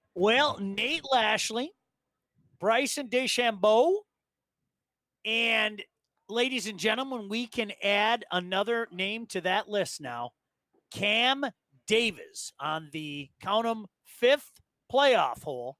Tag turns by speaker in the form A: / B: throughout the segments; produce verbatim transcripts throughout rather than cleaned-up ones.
A: Well, Nate Lashley, Bryson DeChambeau, and ladies and gentlemen, we can add another name to that list now. Cam Davis on the, count 'em, fifth playoff hole.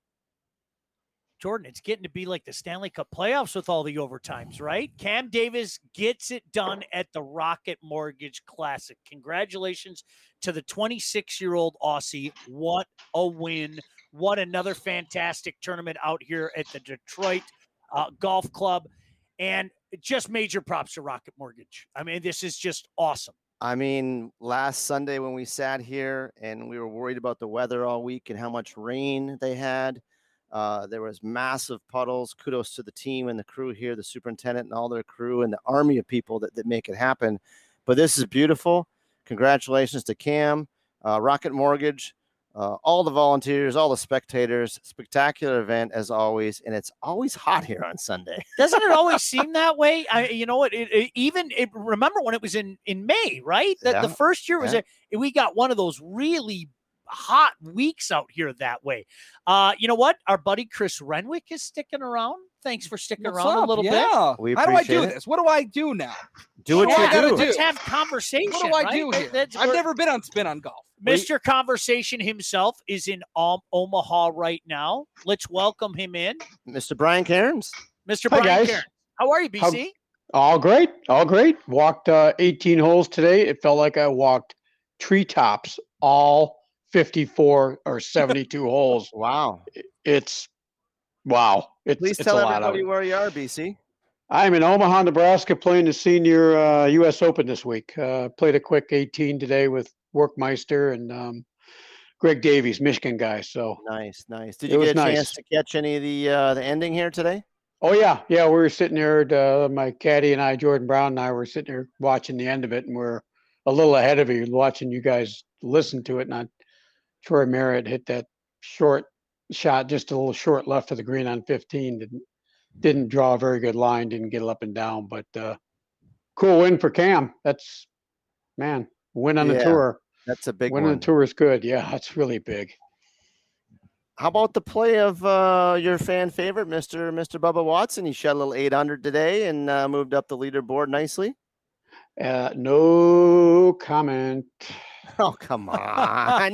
A: Jordan, it's getting to be like the Stanley Cup playoffs with all the overtimes, right? Cam Davis gets it done at the Rocket Mortgage Classic. Congratulations to the twenty-six-year-old Aussie. What a win. What another fantastic tournament out here at the Detroit uh, Golf Club. And just major props to Rocket Mortgage. I mean, this is just awesome.
B: I mean, last Sunday when we sat here and we were worried about the weather all week and how much rain they had, Uh, there was massive puddles. Kudos to the team and the crew here, the superintendent and all their crew and the army of people that, that make it happen. But this is beautiful. Congratulations to Cam, uh, Rocket Mortgage, uh, all the volunteers, all the spectators. Spectacular event as always, and it's always hot here on Sunday.
A: Doesn't it always seem that way? I, you know what? It, it, even it, remember when it was in in May, right? The,
B: Yeah,
A: the first year was
B: yeah.
A: a, we got one of those really hot weeks out here that way. Uh, you know what? Our buddy Chris Renwick is sticking around. Thanks for sticking
C: What's
A: around
C: up?
A: a little
C: yeah.
B: We
C: How do I do
B: appreciate it.
C: this? What do I do now?
B: Do what
C: What
B: you
C: I gotta
B: do.
C: do?
A: Let's have conversation.
C: What do I
A: right?
C: do here?
A: That's-
C: I've
A: we're-
C: never been on Spin on Golf.
A: Mister Conversation himself is in um, Omaha right now. Let's welcome him in.
B: Mister Brian Cairns.
A: Mister
D: Hi,
A: Brian
D: guys.
A: Cairns. How are you, B C?
D: All great, all great. Walked uh, eighteen holes today. It felt like I walked treetops all fifty-four or seventy-two holes.
B: Wow.
D: It's wow. It's,
B: Please
D: it's
B: tell
D: a lot of
B: everybody
D: it.
B: where you are, B C.
D: I'm in Omaha, Nebraska, playing the senior uh, U S Open this week. Uh, played a quick eighteen today with Workmeister and um, Greg Davies, Michigan guy. So
B: Nice, nice. Did
D: It
B: you
D: was
B: get a
D: nice.
B: chance to catch any of the uh, the ending here today?
D: Oh yeah, yeah. We were sitting there. Uh, my caddy and I, Jordan Brown and I, were sitting there watching the end of it, and we're a little ahead of you, watching you guys listen to it. And I, Troy Merritt hit that short shot, just a little short left of the green on fifteen. Didn't didn't draw a very good line. Didn't get it up and down, but uh, cool win for Cam. That's man, win on the
B: Yeah,
D: tour.
B: That's a big
D: Win on
B: one.
D: the tour is good. Yeah, that's really big.
B: How about the play of uh, your fan favorite, Mister Mister Bubba Watson? He shot a little eight hundred today and uh, moved up the leaderboard nicely.
D: Uh, no comment.
B: Oh, come on.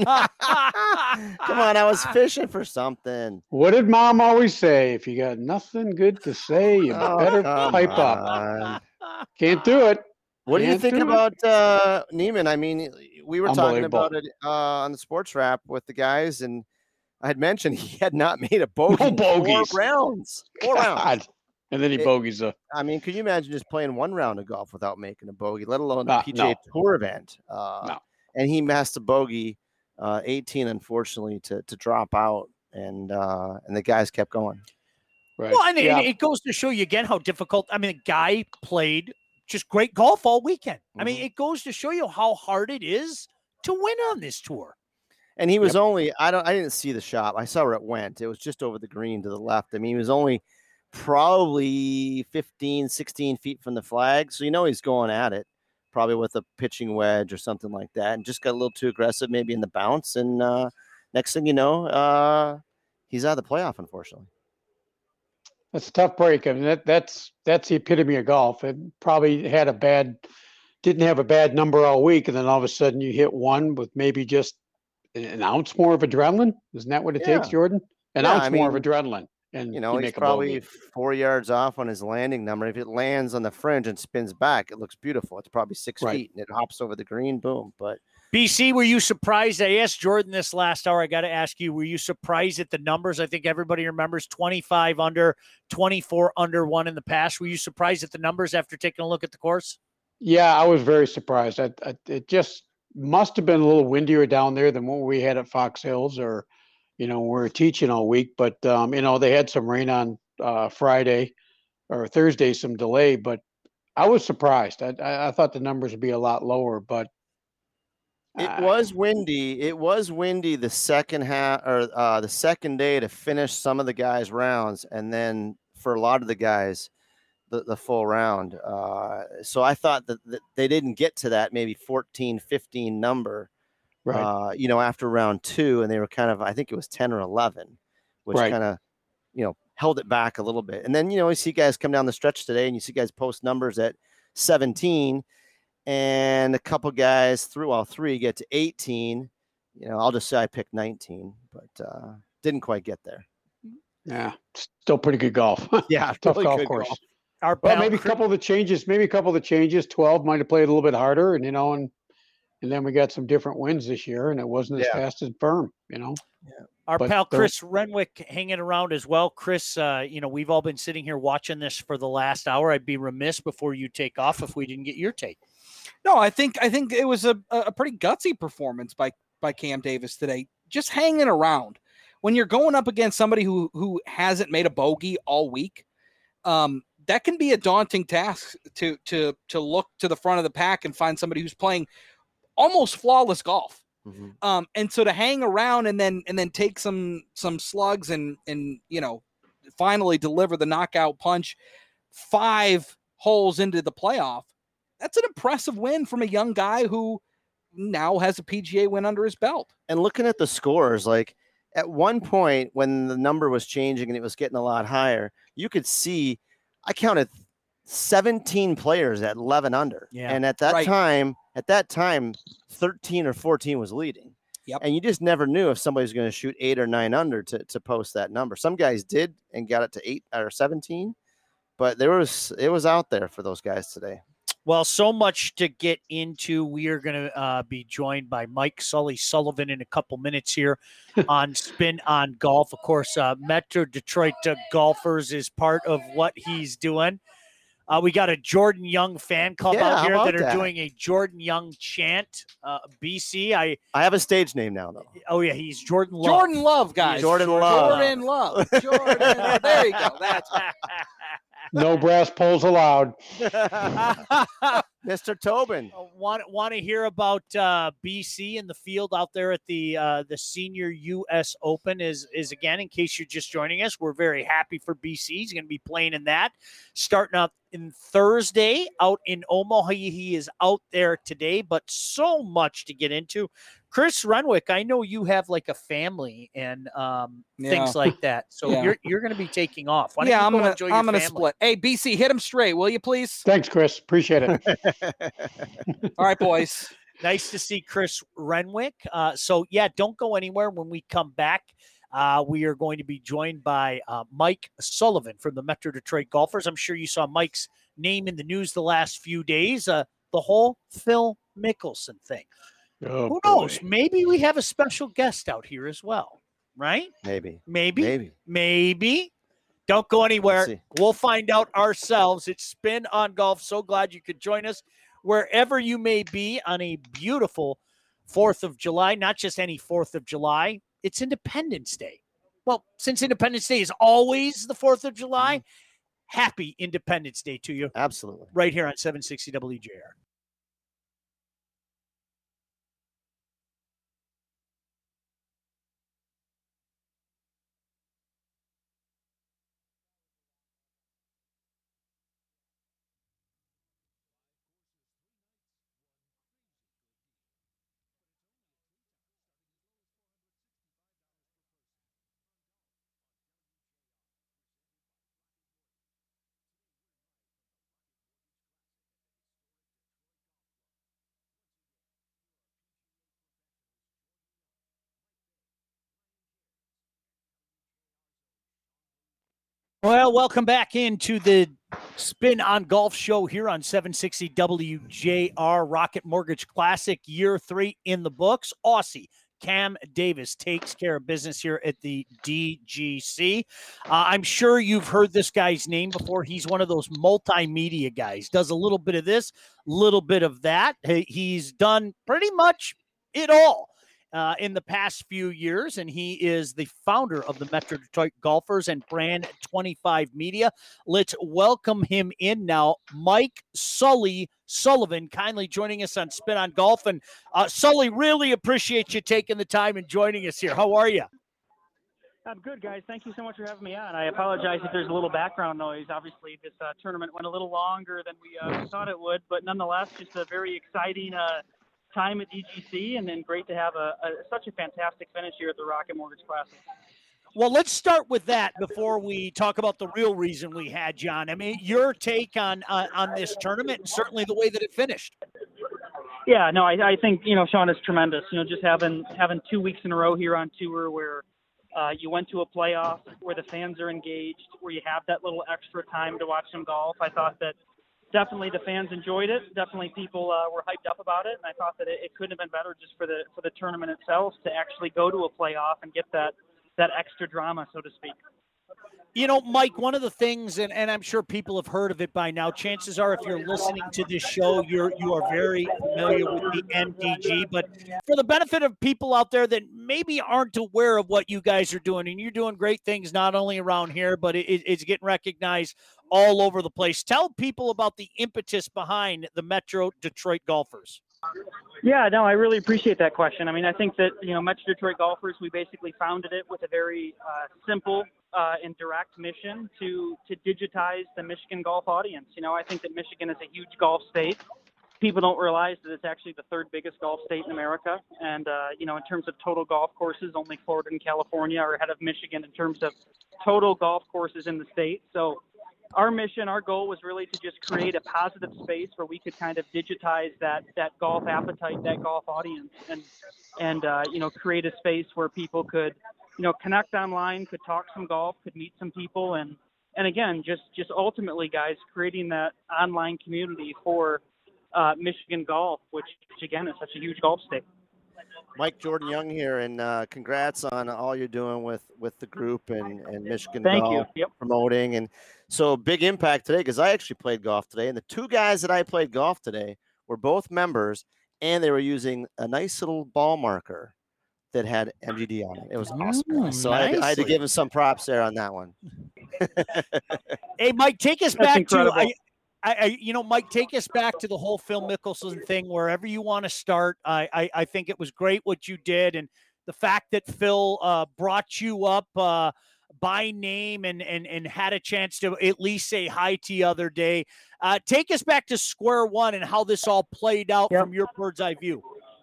B: Come on, I was fishing for something.
D: What did Mom always say? If you got nothing good to say, you
B: Oh,
D: better
B: come
D: pipe up.
B: on.
D: Can't do it.
B: What do you
D: Can't
B: think
D: do it.
B: about uh, Neiman? I mean, we were talking
D: Unbelievable.
B: about it uh, on the sports wrap with the guys, and I had mentioned he had not made a bogey
D: No
B: in four
D: bogeys.
B: rounds. Four rounds.
D: God. And then he
B: It-
D: bogeys a
B: I mean, could you imagine just playing one round of golf without making a bogey, let alone
D: Uh,
B: the P G A
D: no.
B: Tour event? Uh,
D: No.
B: And he missed a bogey, uh, eighteen, unfortunately, to to drop out, and uh, and the guys kept going.
D: right.
A: Well, and it,
D: yeah.
A: it goes to show you again how difficult. I mean, the guy played just great golf all weekend. I mean,
B: Mhm.
A: it goes to show you how hard it is to win on this tour.
B: And he was only I don't I didn't see the shot. I saw where it went. It was just over the green to the left. I mean, he was only probably fifteen, sixteen feet from the flag. So you know he's going at it, probably with a pitching wedge or something like that, and just got a little too aggressive maybe in the bounce. And uh, next thing you know, uh, he's out of the playoff, unfortunately.
D: That's a tough break. I mean, that that's that's the epitome of golf. It probably had a bad, didn't have a bad number all week, and then all of a sudden you hit one with maybe just an ounce more of adrenaline. Isn't that what it takes,
B: Yeah.
D: Jordan? An
B: Yeah,
D: ounce
B: I
D: more of
B: mean,
D: adrenaline, and
B: You know,
D: you
B: he's
D: make a
B: probably
D: bogey.
B: four yards off on his landing number. If it lands on the fringe and spins back, it looks beautiful. It's probably six
D: Right.
B: feet and it hops over the green. Boom. But
A: B C, were you surprised? I asked Jordan this last hour. I got to ask you, were you surprised at the numbers? I think everybody remembers twenty-five under, twenty-four under one in the past. Were you surprised at the numbers after taking a look at the course?
D: Yeah, I was very surprised. I, I, it just must have been a little windier down there than what we had at Fox Hills, or you know, we were teaching all week. But um, you know, they had some rain on uh, Friday or Thursday, some delay. But I was surprised. I, I, I thought the numbers would be a lot lower, but
B: it
D: uh,
B: was windy. It was windy the second half or uh, the second day to finish some of the guys' rounds. And then for a lot of the guys, the, the full round. Uh, so I thought that, that they didn't get to that maybe fourteen, fifteen number
D: Right.
B: uh, you know, after round two, and they were kind of, I think it was ten or eleven, which
D: Right.
B: kind of, you know, held it back a little bit. And then, you know, you see guys come down the stretch today, and you see guys post numbers at seventeen, and a couple guys through all three get to eighteen. You know, I'll just say I picked nineteen, but uh, didn't quite get there.
D: Yeah, still pretty good golf.
B: Yeah,
D: Tough
B: really
D: golf
B: good
D: course.
B: golf.
A: Our
D: Well,
A: pal
D: maybe a
A: Chris-
D: couple of the changes, maybe a couple of the changes, twelve might have played a little bit harder, and, you know, and, and then we got some different wins this year, and it wasn't as
B: Yeah.
D: fast as firm, you know.
A: Our
D: But
A: pal
D: the-
A: Chris Renwick hanging around as well. Chris, uh, you know, we've all been sitting here watching this for the last hour. I'd be remiss before you take off if we didn't get your take.
C: No, I think I think it was a, a pretty gutsy performance by by Cam Davis today. Just hanging around. When you're going up against somebody who who hasn't made a bogey all week, um, that can be a daunting task to to to look to the front of the pack and find somebody who's playing almost flawless golf.
B: Mhm.
C: Um, and so to hang around and then and then take some some slugs and and you know finally deliver the knockout punch five holes into the playoff, that's an impressive win from a young guy who now has a P G A win under his belt.
B: And looking at the scores, like at one point when the number was changing and it was getting a lot higher, you could see I counted seventeen players at eleven under.
A: Yeah.
B: And at that
C: Right.
B: time, at that time, thirteen or fourteen was leading.
C: Yep.
B: And you just never knew if somebody was going to shoot eight or nine under to, to post that number. Some guys did and got it to eight or seventeen, but there was, it was out there for those guys today.
A: Well, so much to get into. We are going to uh, be joined by Mike Sully Sullivan in a couple minutes here on Spin on Golf. Of course, uh, Metro Detroit uh, Golfers is part of what he's doing. Uh, we got a Jordan Young fan club
B: Yeah,
A: out
B: how
A: here
B: about
A: that are
B: that?
A: doing a Jordan Young chant. Uh, B C, I
B: I have a stage name now, though.
A: oh yeah, he's Jordan Love.
C: Jordan Love, guys.
B: Jordan Love.
C: Jordan Love. Jordan Love. There you go. That's
D: No brass poles allowed.
B: Mister Tobin.
A: Uh, want want to hear about uh, B C in the field out there at the uh, the Senior U S Open is is again, in case you're just joining us, we're very happy for B C. He's going to be playing in that, starting up in Thursday out in Omaha. He, he is out there today, but so much to get into. Chris Renwick, I know you have like a family and um,
C: Yeah.
A: things like that, so
C: Yeah.
A: you're you're going to be taking off. Why don't
C: yeah,
A: you
C: I'm
A: go
C: gonna
A: enjoy your
C: I'm gonna
A: family?
C: split. Hey, B C, hit him straight, will you please?
D: Thanks, Chris. Appreciate it.
C: All right, boys.
A: Nice to see Chris Renwick. Uh, so, yeah, don't go anywhere. When we come back, uh, we are going to be joined by uh, Mike Sullivan from the Metro Detroit Golfers. I'm sure you saw Mike's name in the news the last few days, uh, the whole Phil Mickelson thing.
D: Oh,
A: Who
D: boy.
A: knows? Maybe we have a special guest out here as well, right?
B: Maybe.
A: Maybe.
B: Maybe.
A: Maybe. Don't go anywhere.
B: see.
A: We'll find out ourselves. It's Spin on Golf. So glad you could join us wherever you may be on a beautiful fourth of July. Not just any fourth of July. It's Independence Day. Well, since Independence Day is always the fourth of July, happy Independence Day to you
B: Absolutely.
A: right here on seven sixty W J R. Well, welcome back into the Spin on Golf show here on seven sixty W J R. Rocket Mortgage Classic, year three in the books. Aussie Cam Davis takes care of business here at the D G C. Uh, I'm sure you've heard this guy's name before. He's one of those multimedia guys, does a little bit of this, little bit of that. He- He's done pretty much it all. Uh, in the past few years, and he is the founder of the Metro Detroit Golfers and Brand twenty-five Media. Let's welcome him in now. Mike Sully Sullivan kindly joining us on Spin on Golf. And uh, Sully, really appreciate you taking the time and joining us here. How are you?
E: I'm good, guys. Thank you so much for having me on. I apologize if there's a little background noise. Obviously, this uh, tournament went a little longer than we uh, thought it would, but nonetheless, just a very exciting uh, time at D G C, and then great to have a, a such a fantastic finish here at the Rocket Mortgage Classic.
A: Well, let's start with that before we talk about the real reason we had you on. I mean, your take on on, on this tournament and certainly the way that it finished.
E: Yeah, no, I, I think, you know, Sean, is tremendous. You know, just having having two weeks in a row here on tour where uh, you went to a playoff, where the fans are engaged, where you have that little extra time to watch some golf. I thought that definitely the fans enjoyed it. Definitely people uh, were hyped up about it, and I thought that it, it couldn't have been better just for the for the tournament itself to actually go to a playoff and get that that extra drama, so to speak.
A: You know, Mike, one of the things, and, and I'm sure people have heard of it by now, chances are if you're listening to this show, you're you are very familiar with the M D G. But for the benefit of people out there that maybe aren't aware of what you guys are doing, and you're doing great things not only around here, but it, it's getting recognized all over the place. Tell people about the impetus behind the Metro Detroit Golfers.
E: Yeah, no, I really appreciate that question. I mean, I think that, you know, Metro Detroit Golfers, we basically founded it with a very uh, simple uh, and direct mission to to digitize the Michigan golf audience. You know, I think that Michigan is a huge golf state. People don't realize that it's actually the third biggest golf state in America. And, uh, you know, in terms of total golf courses, only Florida and California are ahead of Michigan in terms of total golf courses in the state. So our mission, our goal was really to just create a positive space where we could kind of digitize that that golf appetite, that golf audience, and and uh, you know, create a space where people could, you know, connect online, could talk some golf, could meet some people, and and again, just just ultimately, guys, creating that online community for uh, Michigan golf, which, which again is such a huge golf state.
B: Mike Jordan Young here, and uh, congrats on all you're doing with, with the group and, and Michigan
E: Thank
B: Golf
E: you. Yep.
B: promoting. And so big impact today because I actually played golf today. And the two guys that I played golf today were both members, and they were using a nice little ball marker that had M G D on it. It was awesome.
A: Ooh,
B: so I had, I had to
A: nicely.
B: give him some props there on that one.
A: Hey, Mike, take us
E: That's
A: back
E: incredible.
A: to I, I, I, you know, Mike, take us back to the whole Phil Mickelson thing. Wherever you want to start, I, I, I think it was great what you did, and the fact that Phil uh, brought you up uh, by name and and and had a chance to at least say hi to you other day. Uh, take us back to square one and how this all played out
E: Yep.
A: from your bird's eye view.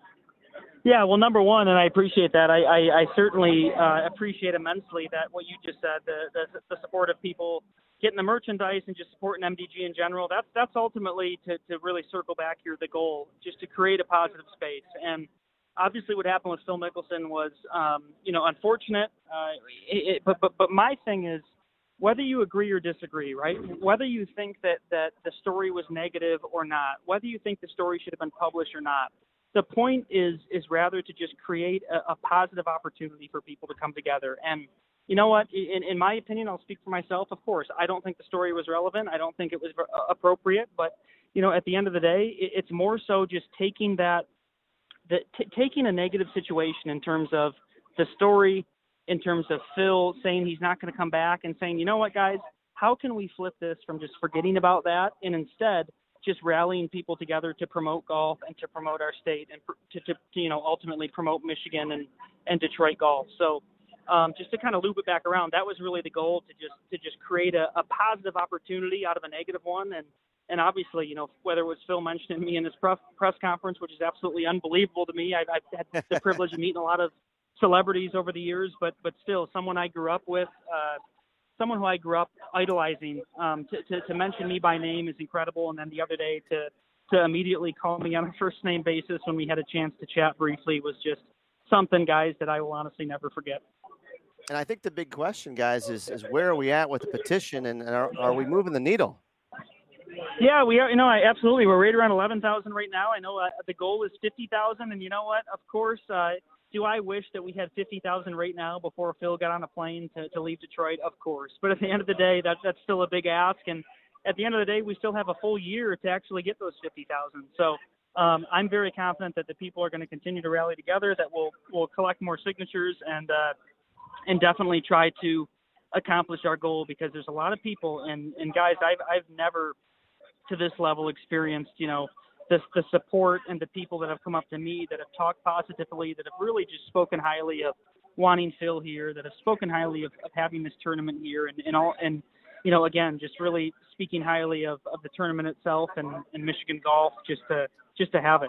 E: Yeah, well, number one, and I appreciate that. I, I, I certainly uh, appreciate immensely that what you just said, the, the the support of people getting the merchandise and just supporting M D G in general. That's that's ultimately to, to really circle back here the goal, just to create a positive space. And obviously, what happened with Phil Mickelson was, um, you know, unfortunate. Uh, it, it, but but but my thing is, whether you agree or disagree, right? Whether you think that that the story was negative or not, whether you think the story should have been published or not. The point is is rather to just create a, a positive opportunity for people to come together. And you know what? In, in my opinion, I'll speak for myself. Of course, I don't think the story was relevant. I don't think it was appropriate. But you know, at the end of the day, it, it's more so just taking that, the, t- taking a negative situation in terms of the story, in terms of Phil saying he's not going to come back, and saying, you know what, guys, how can we flip this from just forgetting about that and instead just rallying people together to promote golf and to promote our state and to, to, to you know, ultimately promote Michigan and, and Detroit golf. So um, just to kind of loop it back around, that was really the goal, to just to just create a, a positive opportunity out of a negative one. And and obviously, you know, whether it was Phil mentioning me in his press press conference, which is absolutely unbelievable to me. I've, I've had the privilege of meeting a lot of celebrities over the years, but but still, someone I grew up with. Uh, Someone who I grew up idolizing, um, to, to, to mention me by name is incredible. And then the other day to to immediately call me on a first name basis when we had a chance to chat briefly was just something, guys, that I will honestly never forget.
B: And I think the big question, guys, is is where are we at with the petition, and are, are we moving the needle?
E: Yeah, we are. You know, I, absolutely. We're right around eleven thousand right now. I know uh, the goal is fifty thousand. And you know what? Of course, uh, do I wish that we had fifty thousand right now before Phil got on a plane to, to leave Detroit? Of course. But at the end of the day, that, that's still a big ask. And at the end of the day, we still have a full year to actually get those fifty thousand. So um, I'm very confident that the people are going to continue to rally together, that we'll, we'll collect more signatures and, uh, and definitely try to accomplish our goal, because there's a lot of people. And, and guys, I've, I've never to this level experienced, you know, The, the support and the people that have come up to me, that have talked positively, that have really just spoken highly of wanting Phil here, that have spoken highly of, of having this tournament here, and, and all, and you know, again, just really speaking highly of, of the tournament itself and, and Michigan golf, just to just to have it.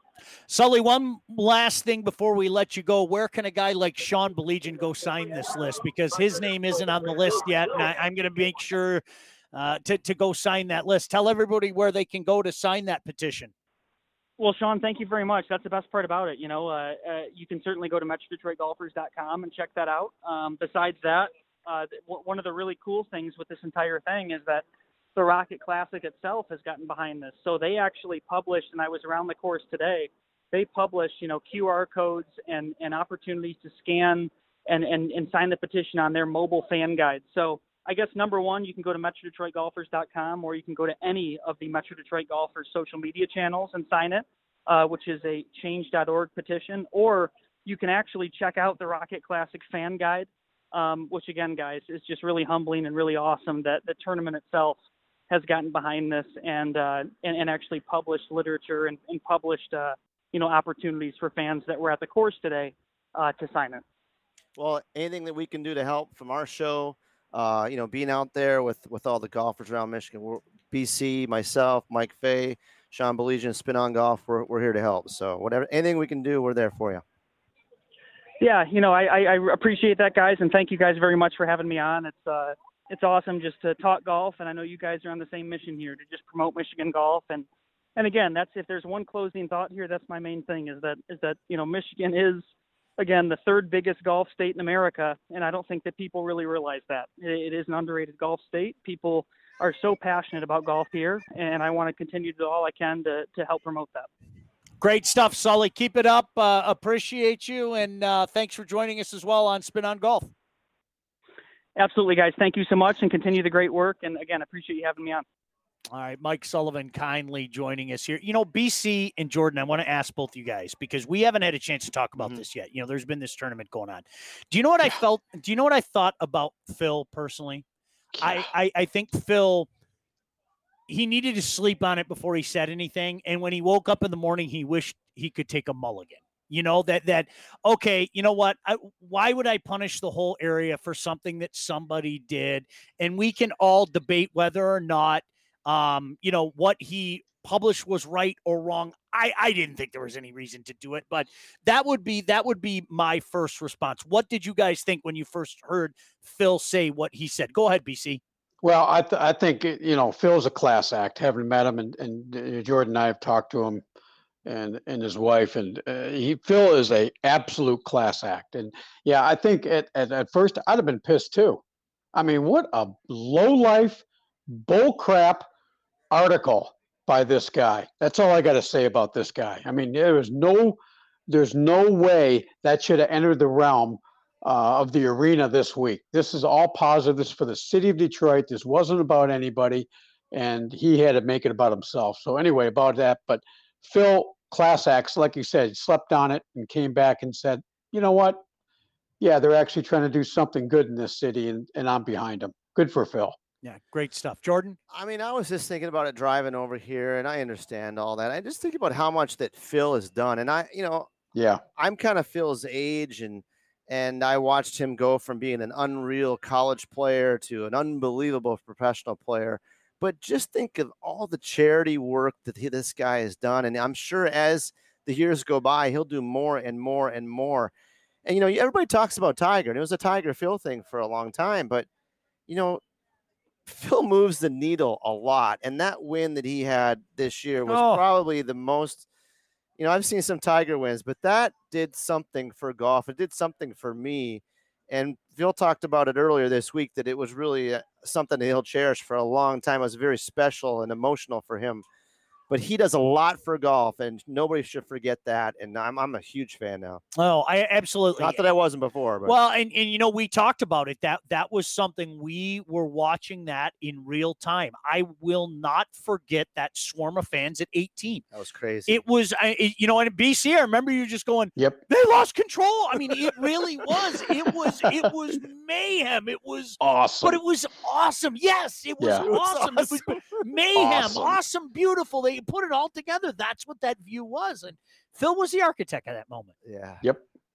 A: Sully, one last thing before we let you go. Where can a guy like Sean Baligian go sign this list? Because his name isn't on the list yet, and I, I'm going to make sure uh, to, to go sign that list. Tell everybody where they can go to sign that petition.
E: Well, Sean, thank you very much. That's the best part about it. You know, uh, uh, you can certainly go to metro detroit golfers dot com and check that out. Um, besides that, uh, th- one of the really cool things with this entire thing is that the Rocket Classic itself has gotten behind this. So they actually published, and I was around the course today, they published, you know, Q R codes and, and opportunities to scan and, and, and sign the petition on their mobile fan guide. So I guess number one, you can go to metro detroit golfers dot com, or you can go to any of the Metro Detroit Golfers social media channels and sign it, uh, which is a change dot org petition. Or you can actually check out the Rocket Classic fan guide, um, which again, guys, is just really humbling and really awesome that the tournament itself has gotten behind this and uh, and, and actually published literature and, and published uh, you know opportunities for fans that were at the course today uh, to sign it.
B: Well, anything that we can do to help from our show, uh, you know, being out there with with all the golfers around Michigan, we're, B C, myself, Mike Fay, Sean Baligian, Spin on Golf, we're we're here to help. So whatever, anything we can do, we're there for you.
E: Yeah, you know, I, I, I appreciate that, guys, and thank you guys very much for having me on. It's uh, it's awesome just to talk golf, and I know you guys are on the same mission here to just promote Michigan golf. And and again, that's if there's one closing thought here, that's my main thing is that is that you know Michigan is again the third biggest golf state in America, and I don't think that people really realize that it, it is an underrated golf state. People are so passionate about golf here, and I want to continue to do all I can to to help promote that.
A: Great stuff, Sully. Keep it up. Uh, appreciate you, and uh, thanks for joining us as well on Spin on Golf.
E: Absolutely, guys. Thank you so much, and continue the great work. And again, appreciate you having me on.
A: All right, Mike Sullivan kindly joining us here. You know, B C and Jordan, I want to ask both you guys because we haven't had a chance to talk about mm-hmm. this yet. You know, there's been this tournament going on. Do you know what I felt? Do you know what I thought about Phil personally? I, I, I think Phil, he needed to sleep on it before he said anything. And when he woke up in the morning, he wished he could take a mulligan. You know, that, that, okay, you know what? I, why would I punish the whole area for something that somebody did? And we can all debate whether or not, um, you know, what he published was right or wrong. I, I didn't think there was any reason to do it, but that would be, that would be my first response. What did you guys think when you first heard Phil say what he said? Go ahead, B C.
D: Well, I, th- I think, you know, Phil's a class act. Having met him and, and Jordan and I have talked to him and and his wife, and uh, he Phil is a absolute class act. And yeah, I think at, at at first I'd have been pissed too. I mean, what a low life bull crap article by this guy. That's all I got to say about this guy. I mean, there was no, there's no way that should have entered the realm uh, of the arena this week. This is all positive. This is for the city of Detroit. This wasn't about anybody, and he had to make it about himself. So anyway, about that, but. Phil, class acts, like you said, slept on it and came back and said, you know what? Yeah, they're actually trying to do something good in this city, and, and I'm behind them. Good for Phil.
A: Yeah, great stuff. Jordan?
B: I mean, I was just thinking about it driving over here, and I understand all that. I just think about how much that Phil has done. And I, you know,
D: yeah,
B: I'm kind of Phil's age, and and I watched him go from being an unreal college player to an unbelievable professional player. But just think of all the charity work that he, this guy has done. And I'm sure as the years go by, he'll do more and more and more. And, you know, everybody talks about Tiger, and it was a Tiger Phil thing for a long time. But, you know, Phil moves the needle a lot. And that win that he had this year was oh. probably the most, you know, I've seen some Tiger wins, but that did something for golf. It did something for me. And Phil talked about it earlier this week that it was really something that he'll cherish for a long time. It was very special and emotional for him. But he does a lot for golf, and nobody should forget that. And I'm I'm a huge fan now.
A: Oh, I absolutely.
B: Not that I wasn't before. But.
A: Well, and, and, you know, we talked about it. That that was something we were watching that in real time. I will not forget that swarm of fans at eighteen.
B: That was crazy.
A: It was, it, you know, in B C, I remember you just going,
D: yep,
A: they lost control. I mean, it really was. It was, it was mayhem. It was
D: awesome.
A: But it was awesome. Yes, it was,
D: yeah.
A: awesome.
B: It was awesome.
A: It was mayhem.
D: Awesome.
A: awesome, beautiful. They put it all together. That's what that view was. And Phil was the architect of that moment.
B: Yeah.
D: Yep.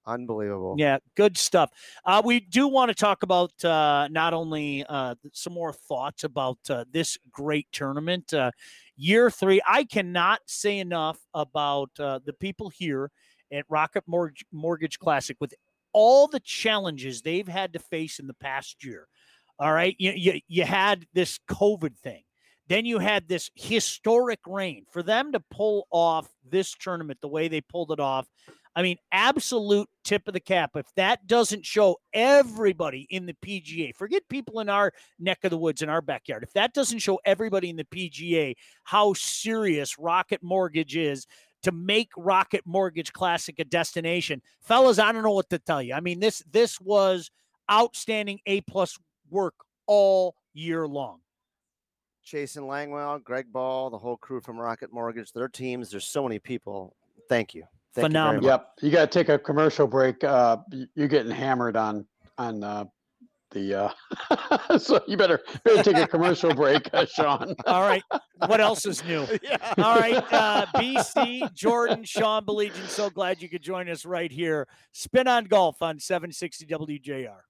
B: Unbelievable.
A: Yeah, good stuff. Uh, we do want to talk about uh, not only uh, some more thoughts about uh, this great tournament, uh, year three. I cannot say enough about uh, the people here at Rocket Mortgage, Mortgage Classic with all the challenges they've had to face in the past year. All right, you you, you had this COVID thing. Then you had this historic rain. For them to pull off this tournament the way they pulled it off, I mean, absolute tip of the cap. If that doesn't show everybody in the P G A, forget people in our neck of the woods, in our backyard, if that doesn't show everybody in the P G A how serious Rocket Mortgage is to make Rocket Mortgage Classic a destination, fellas, I don't know what to tell you. I mean, this this was outstanding A-plus work all year long.
B: Jason Langwell, Greg Ball, the whole crew from Rocket Mortgage, their teams. There's so many people. Thank you. Thank
A: Phenomenal.
B: You
D: Yep. You got to take a commercial break. Uh, you're getting hammered on on uh, the. Uh, so you better, better take a commercial break, uh, Sean.
A: All right. What else is new?
B: Yeah.
A: All right. Uh, B C, Jordan, Sean Belegian, so glad you could join us right here. Spin on Golf on seven sixty W J R.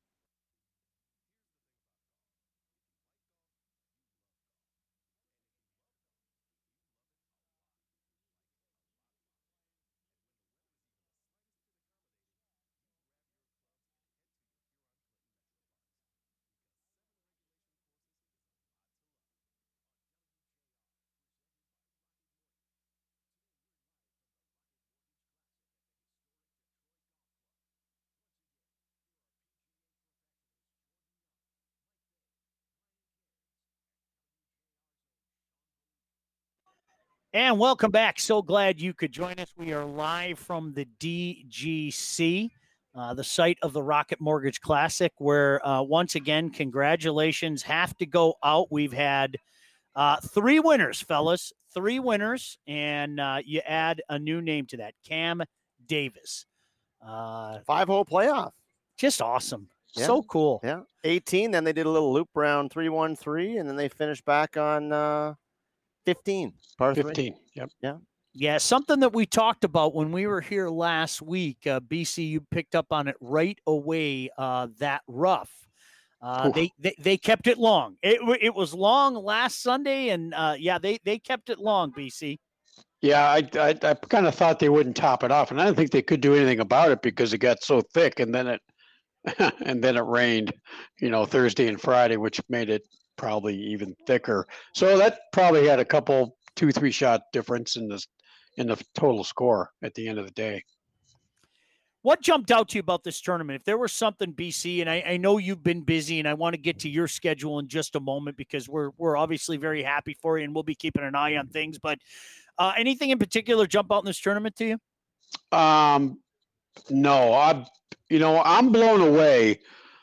A: And welcome back. So glad you could join us. We are live from the D G C, uh, the site of the Rocket Mortgage Classic, where uh, once again, congratulations have to go out. We've had uh, three winners, fellas, three winners, and uh, you add a new name to that, Cam Davis. Uh,
B: Five-hole playoff.
A: just awesome.
B: Yeah.
A: So cool.
B: Yeah. eighteen. Then they did a little loop round three one three, and then they finished back on uh, fifteen. Par three.
D: fifteen. Yep.
A: Yeah, something that we talked about when we were here last week. Uh, B C, you picked up on it right away. Uh, that rough, uh, they, they they kept it long. It it was long last Sunday, and uh, yeah, they they kept it long. B C.
D: Yeah, I, I I kind of thought they wouldn't top it off, and I didn't think they could do anything about it because it got so thick, and then it and then it rained, you know, Thursday and Friday, which made it probably even thicker. So that probably had a couple two three shot difference in this in the total score at the end of the day.
A: What jumped out to you about this tournament? If there was something, B C, and I, I know you've been busy, and I want to get to your schedule in just a moment because we're we're obviously very happy for you, and we'll be keeping an eye on things. But uh, anything in particular jump out in this tournament to you?
D: Um, no, I, you know, I'm blown away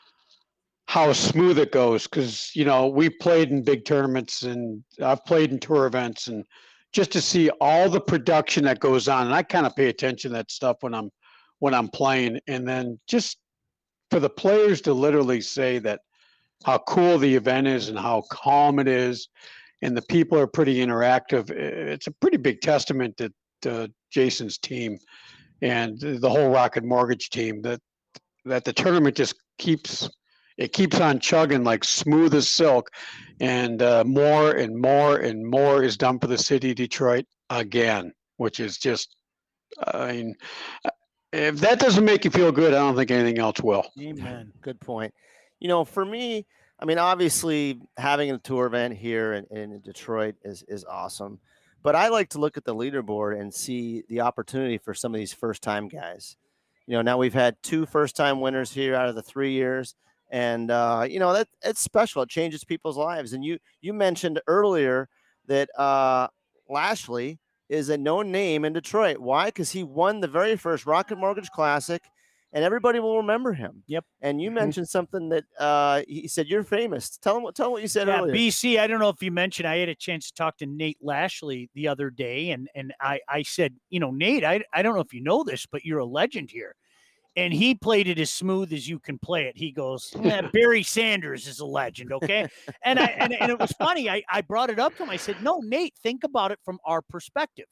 D: how smooth it goes because you know we played in big tournaments and I've played in tour events, and just to see all the production that goes on, and I kind of pay attention to that stuff when I'm when I'm playing, and then just for the players to literally say that how cool the event is and how calm it is, and the people are pretty interactive. It's a pretty big testament to, to Jason's team and the whole Rocket Mortgage team that that the tournament just keeps it keeps on chugging like smooth as silk, and uh, more and more and more is done for the city of Detroit again, which is just, I mean, if that doesn't make you feel good, I don't think anything else will.
B: Amen. Good point. You know, for me, I mean, obviously having a tour event here in, in Detroit is, is awesome, but I like to look at the leaderboard and see the opportunity for some of these first-time guys. You know, now we've had two first-time winners here out of the three years. And, uh, you know, that it's special. It changes people's lives. And you you mentioned earlier that uh, Lashley is a known name in Detroit. Why? Because he won the very first Rocket Mortgage Classic, and everybody will remember him.
A: Yep.
B: And you
D: Mhm.
B: mentioned something that uh, he said you're famous. Tell him, tell him what you said
A: Yeah,
B: earlier.
A: B C, I don't know if you mentioned, I had a chance to talk to Nate Lashley the other day, and and I, I said, you know, Nate, I, I don't know if you know this, but you're a legend here. And he played it as smooth as you can play it. He goes, eh, Barry Sanders is a legend, okay? And I and, and it was funny. I, I brought it up to him. I said, no, Nate, think about it from our perspective.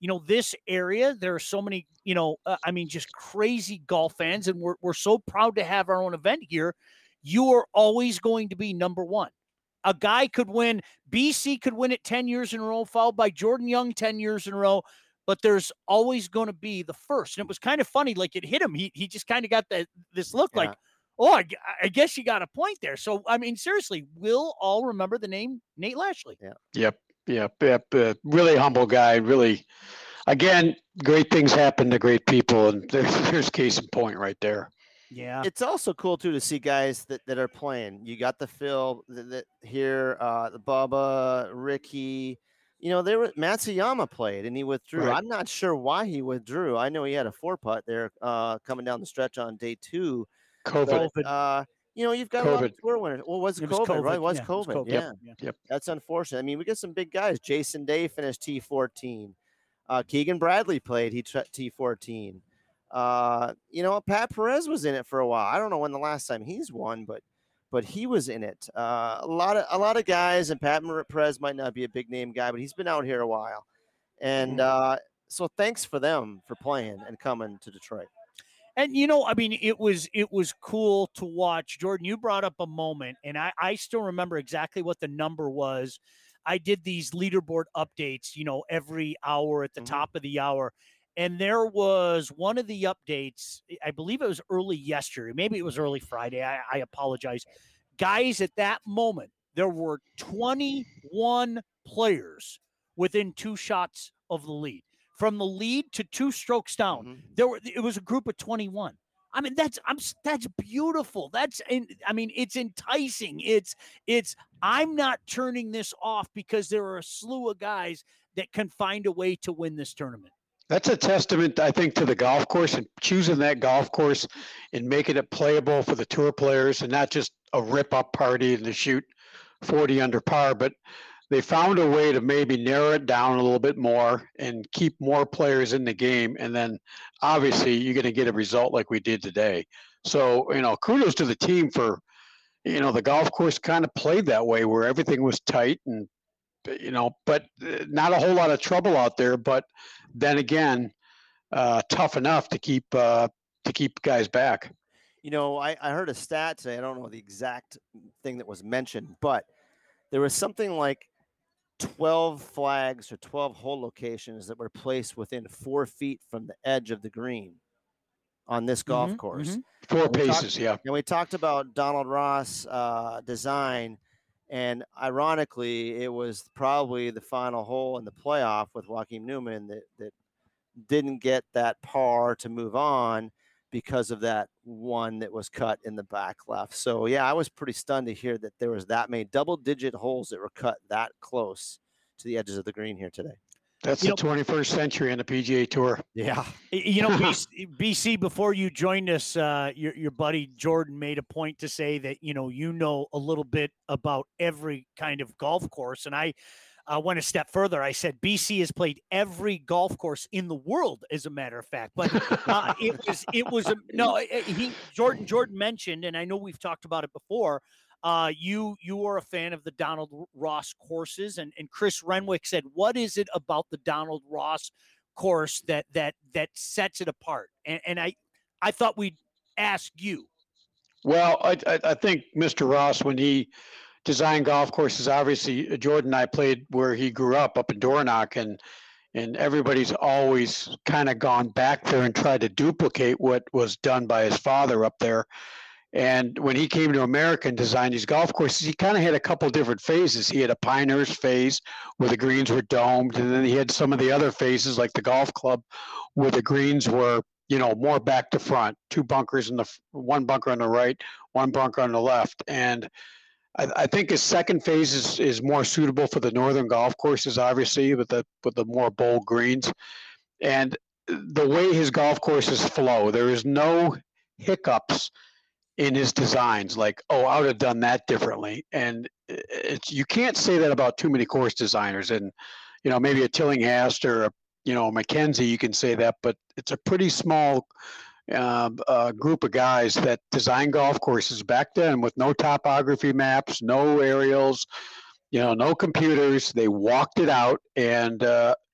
A: you know, this area, there are so many, you know, uh, I mean, just crazy golf fans, and we're we're so proud to have our own event here. You are always going to be number one. A guy could win, B C could win it ten years in a row, followed by Jordan Young ten years in a row, but there's always going to be the first. And it was kind of funny, like it hit him. He he just kind of got that this look yeah. like, oh, I, I guess you got a point there. So, I mean, seriously, we'll all remember the name Nate Lashley.
B: Yeah.
D: Yep. Yep. Yep. Uh, really humble guy. Really, again, great things happen to great people. And there's, there's case in point right there.
A: Yeah.
B: It's also cool, too, to see guys that, that are playing. You got the Phil that, that here, uh, the Bubba, Ricky. You know, there was Matsuyama played and he withdrew. Right. I'm not sure why he withdrew. I know he had a four putt there uh, coming down the stretch on day two.
D: COVID.
B: But, uh, you know, you've got
D: COVID.
B: a lot of tour winners. Well, was it,
A: it was
B: COVID,
A: COVID,
B: right? It was
A: yeah,
B: COVID.
A: It was COVID.
B: Yeah.
A: Yep. Yeah.
D: Yep.
B: That's unfortunate. I mean, we got some big guys. Jason Day finished T fourteen. Uh, Keegan Bradley played. He t- T fourteen. Uh, you know, Pat Perez was in it for a while. I don't know when the last time he's won, but but he was in it. Uh, a lot of a lot of guys, and Pat Perez might not be a big name guy, but he's been out here a while. And uh, so thanks for them for playing and coming to Detroit.
A: And, you know, I mean, it was it was cool to watch. Jordan, you brought up a moment, and I, I still remember exactly what the number was. I did these leaderboard updates, you know, every hour at the mm-hmm. top of the hour. And there was one of the updates, I believe it was early yesterday. Maybe it was early Friday. I, I apologize. Guys, at that moment, there were twenty-one players within two shots of the lead. From the lead to two strokes down, mm-hmm. there were it was a group of twenty-one. I mean, that's I'm that's beautiful. That's I mean, it's enticing. It's it's I'm not turning this off because there are a slew of guys that can find a way to win this tournament.
D: That's a testament, I think, to the golf course and choosing that golf course and making it playable for the tour players and not just a rip-up party and to shoot forty under par, but they found a way to maybe narrow it down a little bit more and keep more players in the game. And then obviously you're going to get a result like we did today. So, you know, kudos to the team for, you know, the golf course kind of played that way where everything was tight and, you know, but not a whole lot of trouble out there. But then again, uh, tough enough to keep uh, to keep guys back.
B: You know, I, I heard a stat today. I don't know the exact thing that was mentioned, but there was something like twelve flags or twelve hole locations that were placed within four feet from the edge of the green on this golf
A: mm-hmm,
B: course.
A: Mm-hmm.
D: Four
B: and
D: paces,
B: talked,
D: yeah.
B: And we talked about Donald Ross uh, design. And ironically, it was probably the final hole in the playoff with Joaquin Newman that, that didn't get that par to move on because of that one that was cut in the back left. So, yeah, I was pretty stunned to hear that there was that many double-digit holes that were cut that close to the edges of the green here today.
D: That's you the know, twenty-first century on the P G A Tour.
B: Yeah.
A: You know, B C, B C, before you joined us, uh, your, your buddy Jordan made a point to say that, you know, you know a little bit about every kind of golf course. And I uh, went a step further. I said B C has played every golf course in the world, as a matter of fact. But uh, it was, it was, a, no, he, Jordan, Jordan mentioned, and I know we've talked about it before, Uh, you you are a fan of the Donald Ross courses, and, and Chris Renwick said, "What is it about the Donald Ross course that that that sets it apart?" And, and I I thought we'd ask you.
D: Well, I, I I think Mister Ross, when he designed golf courses, obviously Jordan and I played where he grew up, up in Dornoch, and and everybody's always kind of gone back there and tried to duplicate what was done by his father up there. And when he came to America and designed these golf courses, he kind of had a couple different phases. He had a Pinehurst phase where the greens were domed, and then he had some of the other phases like the golf club where the greens were, you know, more back to front, two bunkers in the one bunker on the right, one bunker on the left. And I, I think his second phase is, is more suitable for the northern golf courses, obviously, with the with the more bold greens. And the way his golf courses flow, there is no hiccups in his designs, like, oh, I would have done that differently. And it's, you can't say that about too many course designers. And, you know, maybe a Tillinghast or, a, you know, Mackenzie, you can say that, but it's a pretty small uh, uh, group of guys that design golf courses back then with no topography maps, no aerials, you know, no computers. They walked it out, and uh,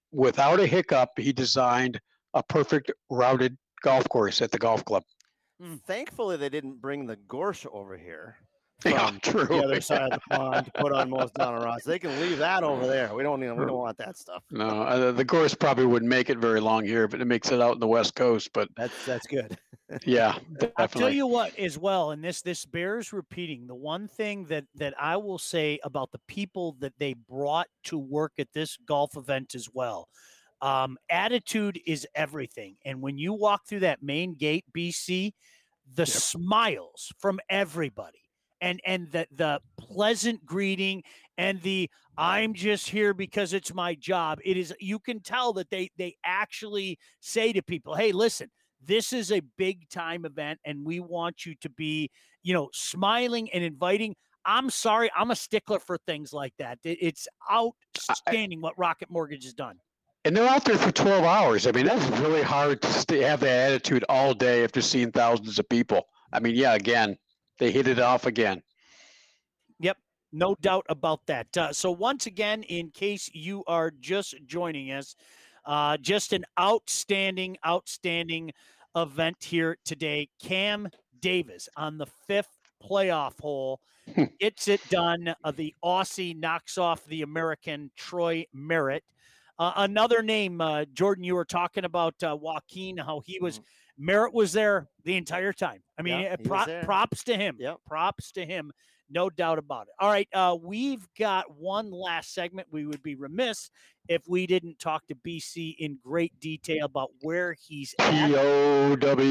D: without a hiccup, he designed a perfect routed golf course at the golf club.
B: Thankfully, they didn't bring the Gorsh over here
D: Yeah,
B: from
D: true.
B: the other side of the pond to put on most Donna Ross. They can leave that over there. We don't need. We don't want that stuff.
D: No, uh, the course probably wouldn't make it very long here, but it makes it out in the West Coast. But
B: That's that's good.
D: yeah,
A: I'll tell
D: definitely.
A: you what, as well, and this this bears repeating. The one thing that that I will say about the people that they brought to work at this golf event as well, um, attitude is everything. And when you walk through that main gate, B C, the
D: Yep.
A: smiles from everybody, and and the the pleasant greeting, and the I'm just here because it's my job. It is, you can tell that they they actually say to people, hey, listen, this is a big time event, and we want you to be, you know, smiling and inviting. I'm sorry, I'm a stickler for things like that. It- It's outstanding what Rocket Mortgage has done.
D: And they're out there for twelve hours. I mean, that's really hard to stay, have that attitude all day after seeing thousands of people. I mean, yeah, again, they hit it off again.
A: Yep, no doubt about that. Uh, so once again, in case you are just joining us, uh, just an outstanding, outstanding event here today. Cam Davis on the fifth playoff hole gets it done. Uh, the Aussie knocks off the American Troy Merritt. Uh, another name, uh, Jordan, you were talking about uh, Joaquin, how he was, Merritt was there the entire time. I mean,
B: Yeah,
A: uh,
B: he was
A: pro-
B: there.
A: props to him.
B: Yep.
A: Props to him. No doubt about it. All right. Uh, we've got one last segment. We would be remiss if we didn't talk to B C in great detail about where he's at.
D: P O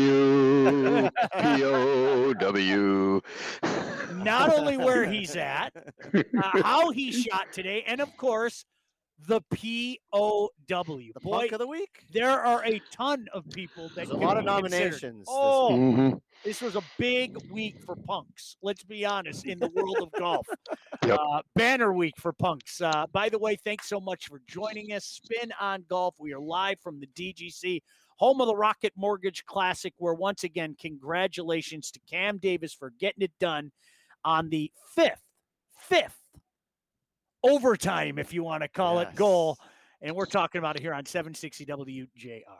D: W, P O W.
A: Not only where he's at, uh, how he shot today, and of course, the P O W.
B: The
A: Boy,
B: punk of the week.
A: there are a ton of people that
B: There's a
A: can
B: lot of
A: be considered.
B: nominations. this
A: Oh,
B: week.
D: Mhm.
A: this was a big week for punks. Let's be honest, in the world of golf.
D: Yep.
A: Uh, banner week for punks. Uh, by the way, thanks so much for joining us. Spin on Golf. We are live from the D G C, home of the Rocket Mortgage Classic, where once again, congratulations to Cam Davis for getting it done on the fifth, fifth overtime, if you want to call it,
B: Yes.
A: goal. And we're talking about it here on seven sixty W J R.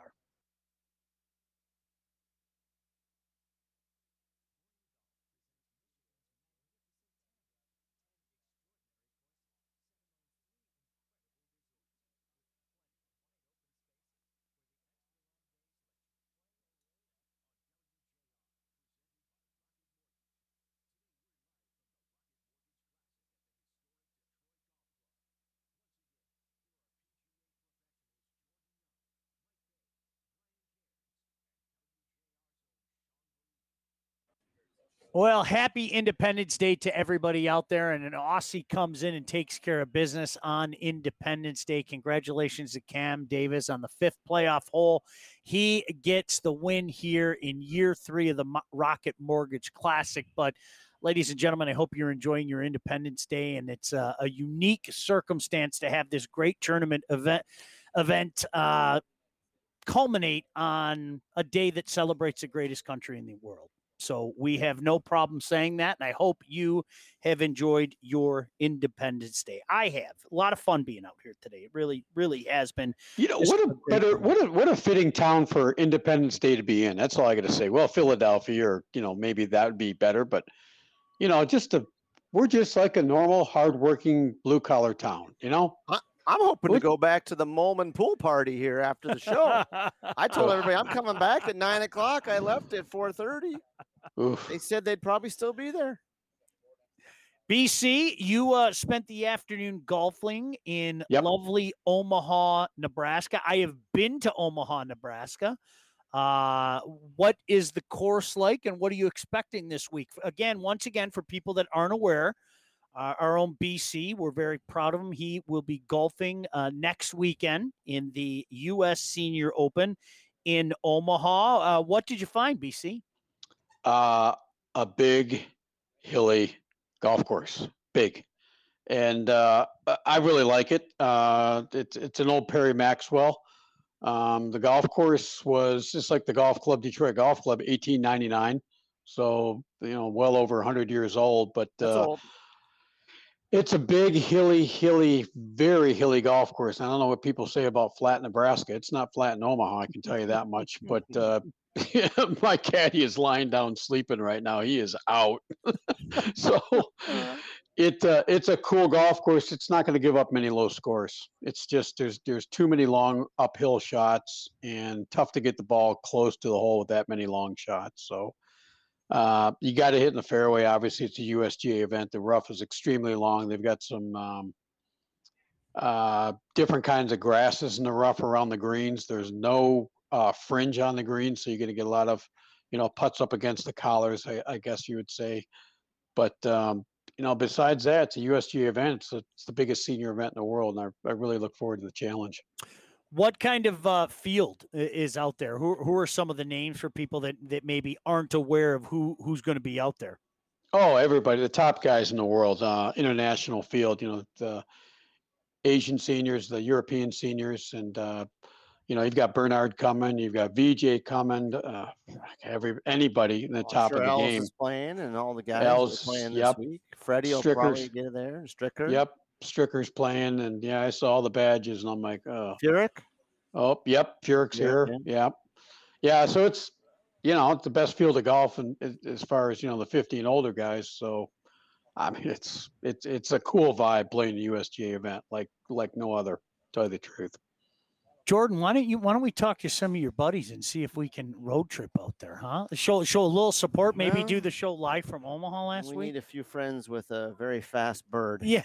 A: Well, happy Independence Day to everybody out there. And an Aussie comes in and takes care of business on Independence Day. Congratulations to Cam Davis on the fifth playoff hole. He gets the win here in year three of the Mo- Rocket Mortgage Classic. But, ladies and gentlemen, I hope you're enjoying your Independence Day. And it's uh, a unique circumstance to have this great tournament event, event uh, culminate on a day that celebrates the greatest country in the world. So we have no problem saying that, and I hope you have enjoyed your Independence Day. I have a lot of fun being out here today. It really, really has been.
D: You know,
A: Just
D: what
A: a
D: a
A: great
D: better,
A: time.
D: what a what a fitting town for Independence Day to be in. That's all I got to say. Well, Philadelphia, or you know, maybe that would be better, but you know, just a, we're just like a normal, hardworking, blue collar town. You know,
B: I'm hoping to
D: Look-
B: go back to the Molman pool party here after the show. I told everybody I'm coming back at nine o'clock. I left at four thirty.
D: Oof.
B: They said they'd probably still be there.
A: B C, you uh, spent the afternoon golfing in
D: Yep.
A: lovely Omaha, Nebraska. I have been to Omaha, Nebraska. Uh, what is the course like, and what are you expecting this week? Again, once again, for people that aren't aware, uh, our own B C, we're very proud of him. He will be golfing uh, next weekend in the U S Senior Open in Omaha. Uh, what did you find, B C?
D: Uh, a big, hilly golf course, big, and uh, I- I really like it. Uh, it's it's an old Perry Maxwell. Um, the golf course was just like the golf club, Detroit Golf Club, eighteen ninety-nine. So you know, well over one hundred years old. But
B: That's
D: uh,
B: old.
D: It's a big, hilly, hilly, very hilly golf course. I don't know what people say about flat Nebraska. It's not flat in Omaha, I can tell you that much. But uh, my caddy is lying down sleeping right now. He is out. So it uh, it's a cool golf course. It's not going to give up many low scores. It's just there's there's too many long uphill shots and tough to get the ball close to the hole with that many long shots. So uh, you got to hit in the fairway. Obviously, it's a U S G A event. The rough is extremely long. They've got some um, uh, different kinds of grasses in the rough around the greens. There's no uh, fringe on the greens, so you're going to get a lot of, you know, putts up against the collars, I, I guess you would say. But um, you know, besides that, it's a U S G A event. It's, it's the biggest senior event in the world, and I, I really look forward to the challenge.
A: What kind of uh, field is out there? Who who are some of the names for people that, that maybe aren't aware of who who's going to be out there?
D: Oh, everybody, the top guys in the world, uh, international field. You know, the Asian seniors, the European seniors, and uh, you know, you've got Bernard coming, you've got V J coming, uh, every anybody in the
B: Well,
D: top
B: sure
D: of the
B: Els
D: game.
B: is playing, and all the guys
D: Els,
B: are playing
D: yep.
B: this week. Freddie will
D: Strickers.
B: probably get there. Stricker.
D: Yep, Stricker's playing, and yeah, I saw all the badges, and I'm like, oh,
B: Furyk.
D: oh, yep, Furyk's
B: Yeah,
D: here,
B: yeah.
D: yep, yeah. So it's, you know, it's the best field of golf, and as far as you know, the fifty and older guys. So, I mean, it's it's it's a cool vibe playing the U S G A event, like like no other. To tell you the truth.
A: Jordan, why don't you why don't we talk to some of your buddies and see if we can road trip out there, huh? Show show a little support, maybe
B: Well,
A: do the show live from Omaha last
B: we
A: week.
B: need a few friends with a very fast bird.
A: Yeah.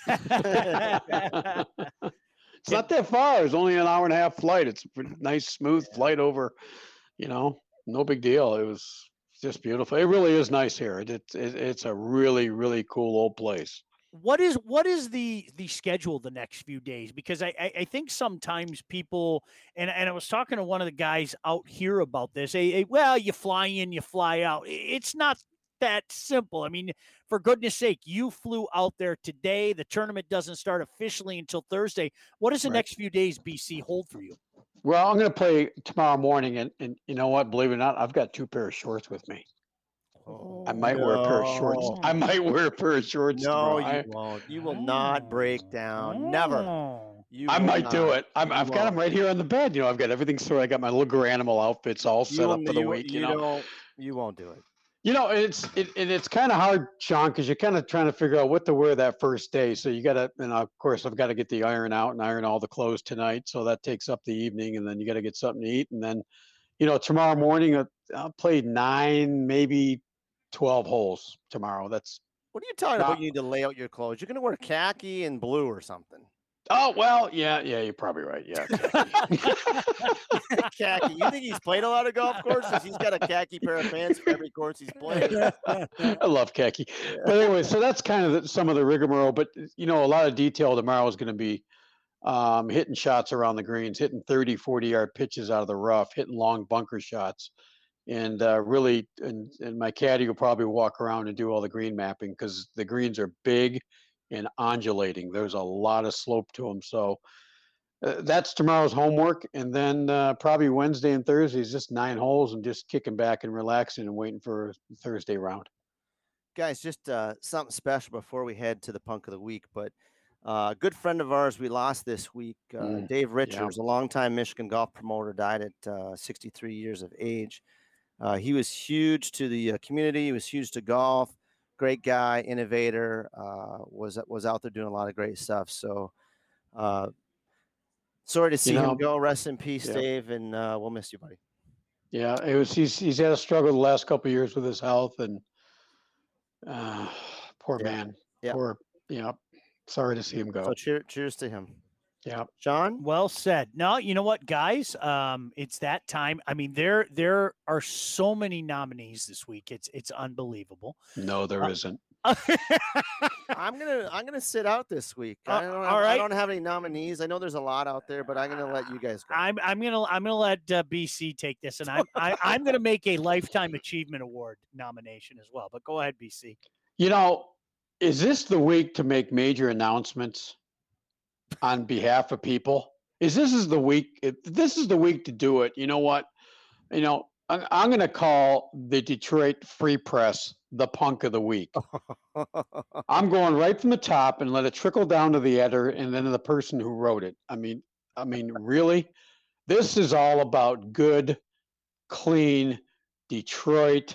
D: It's not that far. It's only an hour and a half flight. It's a pretty nice, smooth flight over. You know, no big deal. It was just beautiful. It really is nice here. It, it, it it's a really really cool old place.
A: What is what is the the schedule the next few days? Because I I, I think sometimes people and, and I was talking to one of the guys out here about this. Hey, hey, well, you fly in, you fly out. It's not that simple. I mean, for goodness sake, you flew out there today. The tournament doesn't start officially until Thursday. What does the
D: Right.
A: next few days B C hold for you?
D: Well, I'm going to play tomorrow morning, and and you know what? Believe it or not, I've got two pair of shorts with me.
B: Oh,
D: I might wear a pair of shorts.
B: no.
D: I might wear a pair of shorts
B: No,
D: tomorrow.
B: you
D: I,
B: won't. You will not break down. Never.
A: Oh.
B: You
D: I
B: will
D: might do
B: not.
D: it. I'm,
B: You
D: I've got them
B: won't.
D: right here on the bed. You know, I've got everything sorted. I got my little Garanimal outfits all
B: You
D: set
B: will-
D: up for the
B: you-
D: week. You,
B: you
D: know,
B: don't. You won't do it.
D: you know, it's it, and it's kind of hard, Sean, because you're kind of trying to figure out what to wear that first day. So you got to, and of course, I've got to get the iron out and iron all the clothes tonight. So that takes up the evening, and then you got to get something to eat, and then, you know, tomorrow morning uh, I'll play nine, maybe twelve holes tomorrow. That's
B: What are you talking
D: Nah.
B: about? You need to lay out your clothes. You're gonna wear khaki and blue or something.
D: oh well, yeah, yeah, you're probably right. Yeah.
B: Khaki. You think he's played a lot of golf courses? He's got a khaki pair of pants for every course he's played.
D: I love khaki. But anyway, so that's kind of the, some of the rigmarole. But you know, a lot of detail tomorrow is going to be um, hitting shots around the greens, hitting thirty, forty yard pitches out of the rough, hitting long bunker shots. And uh, really, and, and my caddy will probably walk around and do all the green mapping because the greens are big and undulating. There's a lot of slope to them. So uh, that's tomorrow's homework. And then uh, probably Wednesday and Thursday is just nine holes and just kicking back and relaxing and waiting for the Thursday round.
B: Guys, just uh, something special before we head to the punk of the week. But uh, a good friend of ours we lost this week, uh,
D: Mm,
B: Dave
D: yeah.
B: Richards, a longtime Michigan golf promoter, died at uh, sixty-three years of age. Uh, he was huge to the uh, community. He was huge to golf. Great guy, innovator. Uh, was was out there doing a lot of great stuff. So, uh, sorry to see
D: know,
B: him go. Rest in peace,
D: yeah.
B: Dave, and uh, we'll miss you, buddy.
D: Yeah, it was. He's he's had a struggle the last couple of years with his health, and uh, poor
B: Yeah.
D: man.
B: Yeah.
D: Poor. Yeah. Sorry to see him go.
B: So, cheer, cheers to him.
D: Yeah.
B: Sean?
A: Well said. No, you know what, guys? Um, it's that time. I mean, there there are so many nominees this week. It's it's unbelievable.
D: No, there
A: Uh,
D: isn't.
B: I'm gonna I'm gonna sit out this week.
A: Uh,
B: I don't have,
A: all
B: I
A: right.
B: don't have any nominees. I know there's a lot out there, but I'm gonna let you guys go.
A: I'm I'm gonna I'm gonna let uh, B C take this, and I'm I, I'm gonna make a lifetime achievement award nomination as well. But go ahead, B C.
D: You know, is this the week to make major announcements on behalf of people? Is this is the week? If this is the week to do it. You know what? You know, I'm, I'm going to call the Detroit Free Press the punk of the week. I'm going right from the top and let it trickle down to the editor and then to the person who wrote it. I mean, I mean, really, this is all about good, clean Detroit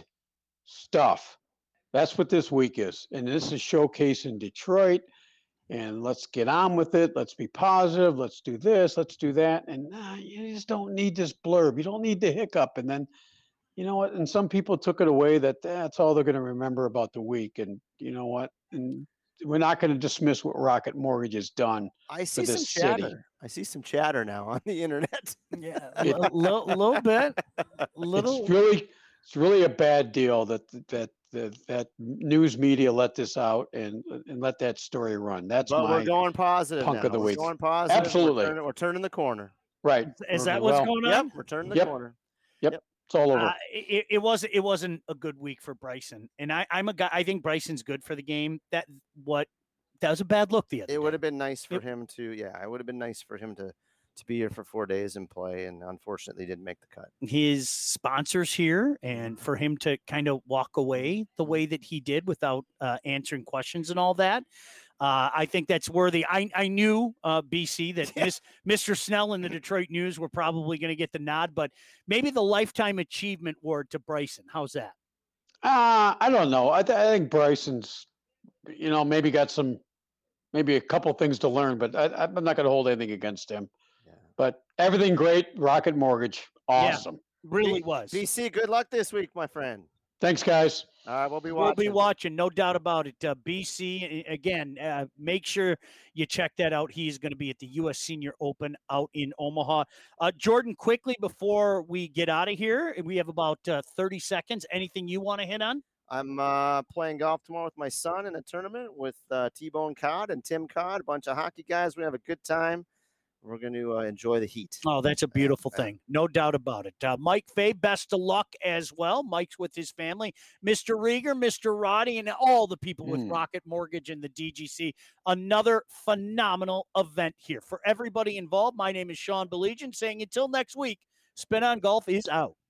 D: stuff. That's what this week is. And this is showcasing Detroit. And let's get on with it. Let's be positive. Let's do this. Let's do that. And nah, you just don't need this blurb. You don't need the hiccup. And then, you know what? And some people took it away that that's all they're going to remember about the week. And you know what? And we're not going to dismiss what Rocket Mortgage has done.
B: I see
D: for
B: some
D: this
B: chatter.
D: city.
B: I see some chatter now on the internet.
A: Yeah, a little, little bit, little.
D: It's really, it's really a bad deal that that that, that news media let this out and and let that story run. That's
B: But
D: my
B: we're going positive
D: punk
B: now.
D: of the
B: we're
D: week.
B: going positive.
D: Absolutely.
B: We're turning, we're turning the corner.
D: right.
A: Is that
D: Well,
A: what's going on?
B: Yep, we're turning the
D: Yep.
B: corner.
D: It's all over.
A: Uh, it, it wasn't. It wasn't a good week for Bryson, and I, I'm a guy. I think Bryson's good for the game. That what that was a bad look the other.
B: It would
A: day.
B: have been nice for
A: It-
B: him to, yeah, it would have been nice for him to to be here for four days and play, and unfortunately didn't make the cut.
A: his sponsors here, and for him to kind of walk away the way that he did without uh, answering questions and all that. Uh, I think that's worthy. I, I knew, uh, B C, that Miss, Mister Snell and the Detroit News were probably going to get the nod, but maybe the Lifetime Achievement Award to Bryson. How's that?
D: Uh, I don't know. I, th- I think Bryson's, you know, maybe got some, maybe a couple things to learn, but I, I'm not going to hold anything against him.
B: Yeah.
D: But everything great. Rocket Mortgage. Awesome.
A: Really
B: B-
A: was.
B: B C, good luck this week, my friend.
D: Thanks, guys.
B: All right, we'll be
A: We'll
B: watching.
A: be watching, no doubt about it. Uh, B C, a- again, uh, make sure you check that out. He's going to be at the U S Senior Open out in Omaha. Uh, Jordan, quickly before we get out of here, we have about uh, thirty seconds. Anything you want to hit on?
B: I'm uh, playing golf tomorrow with my son in a tournament with uh, T-Bone Codd and Tim Codd, a bunch of hockey guys. We have a good time. We're going to uh, enjoy the heat.
A: Oh, that's a beautiful thing. No doubt about it. Uh, Mike Fay, best of luck as well. Mike's with his family. Mister Rieger, Mister Roddy, and all the people with
D: Mm.
A: Rocket Mortgage and the D G C. Another phenomenal event here. For everybody involved, my name is Sean Belegian saying until next week, Spin on Golf is out.